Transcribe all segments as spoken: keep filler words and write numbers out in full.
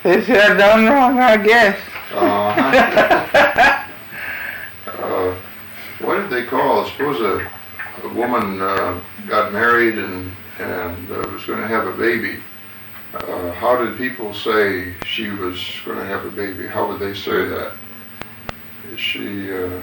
They said I done wrong, I guess. Uh-huh. uh, what did they call? I suppose a, a woman uh, got married and, and uh, was going to have a baby. Uh, how did people say she was going to have a baby? How would they say that? Is she... Uh,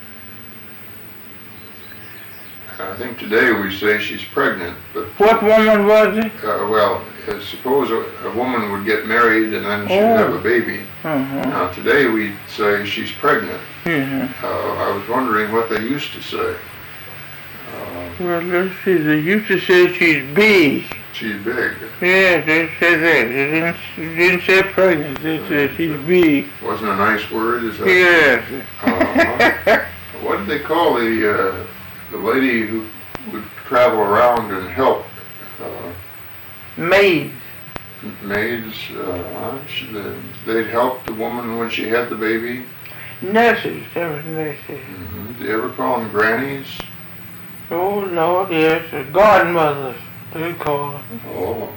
I think today we say she's pregnant, but... What woman was it? Uh, well, uh, suppose a, a woman would get married and then she'd Oh. have a baby. Uh-huh. Now today we say she's pregnant. Mm-hmm. Uh, I was wondering what they used to say. Uh, Well, let's see, they used to say she's big. she's big. Yeah, they said that. They didn't, they didn't say pregnant, they said she's big. Wasn't a nice word, is that? Yes. Uh-huh. What did they call the uh, the lady who would travel around and help? Uh, Maids. maids, uh, she, the, they'd help the woman when she had the baby. Nurses, that was nurses. Mm-hmm. Did you ever call them grannies? Oh, Lord, yes, uh, godmothers, they call them. Oh,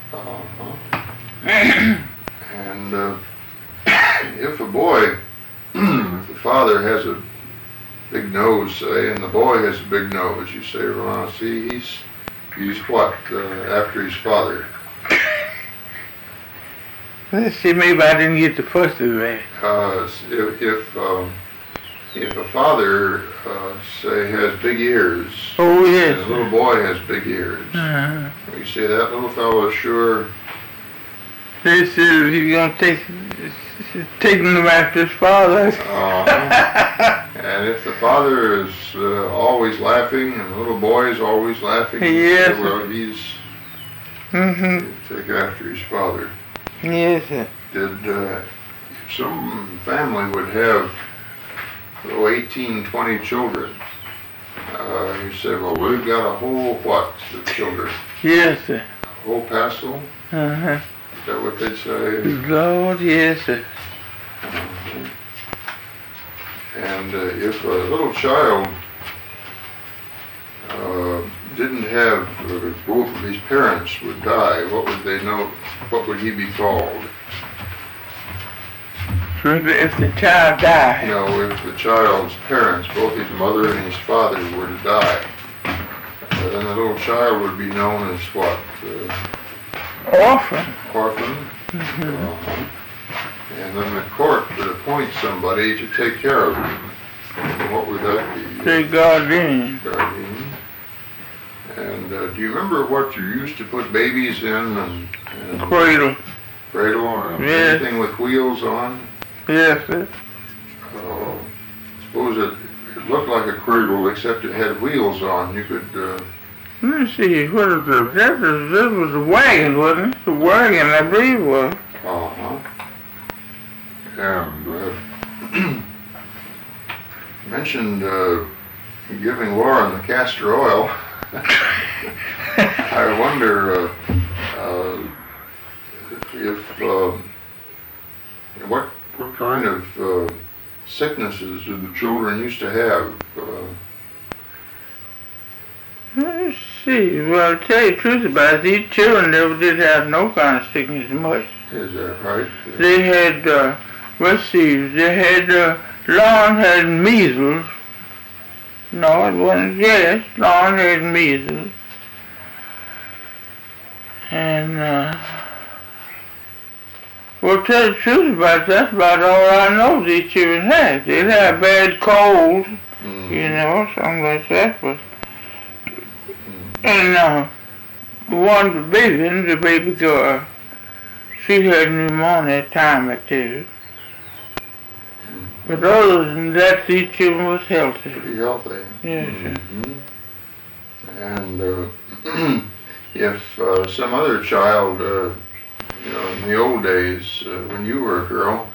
uh-huh. And uh, if a boy, if the father has a big nose, say, and the boy has a big nose, you say, well, see, he's, he's what, uh, after his father? Let's see, maybe I didn't get the first of that. Uh, if, if, um, if a father, uh, say, has big ears, Oh, and yes. a little boy has big ears, Uh-huh. you say, that little fellow is sure... They said he's gonna take, take him after his father. Uh-huh. And if the father is uh, always laughing and the little boy is always laughing, Yes. well, he's Mm-hmm. take after his father. Yes, sir. Did uh, some family would have oh, eighteen, twenty children? Uh, you say, well, we've got a whole what of children? Yes, sir. A whole passel? Uh-huh. Is that what they'd say? Lord, yes, sir. Uh-huh. And uh, if a little child uh, didn't have, uh, both of his parents would die, what would they know, what would he be called? So if, if the child died, You know, if the child's parents, both his mother and his father, were to die, uh, then the little child would be known as what? Uh, orphan. orphan? Mm-hmm. Uh-huh. And then the court would appoint somebody to take care of him. And what would that be? Say guardian. Guardian. And uh, do you remember what you used to put babies in? And, and Cradle. Cradle or Yes. anything with wheels on? Yes, sir. Uh, suppose it, it looked like a cradle except it had wheels on. You could... Uh, Let me see, what is this? That was, that was a wagon, wasn't it? The wagon, I believe it was. uh-huh. And uh, mentioned uh, giving Lauren the castor oil. I wonder uh, uh, if uh, what what kind of uh, sicknesses did the children used to have? Uh, Let's see, well, to tell you the truth about it, these children never did have no kind of sickness much. is that right? They had, uh, let's see, they had, uh, Lauren had measles. No, it wasn't, yes, Lauren had measles. And, uh, well, to tell you the truth about it, that's about all I know these children had. They'd have bad colds, Mm. you know, something like that, but, and, uh, one, the baby, the baby girl, she had pneumonia at time or two. But other than that, these children was healthy. Pretty healthy. Yes, sir. Mm-hmm. And uh, if uh, some other child, uh, you know, in the old days, uh, when you were a girl,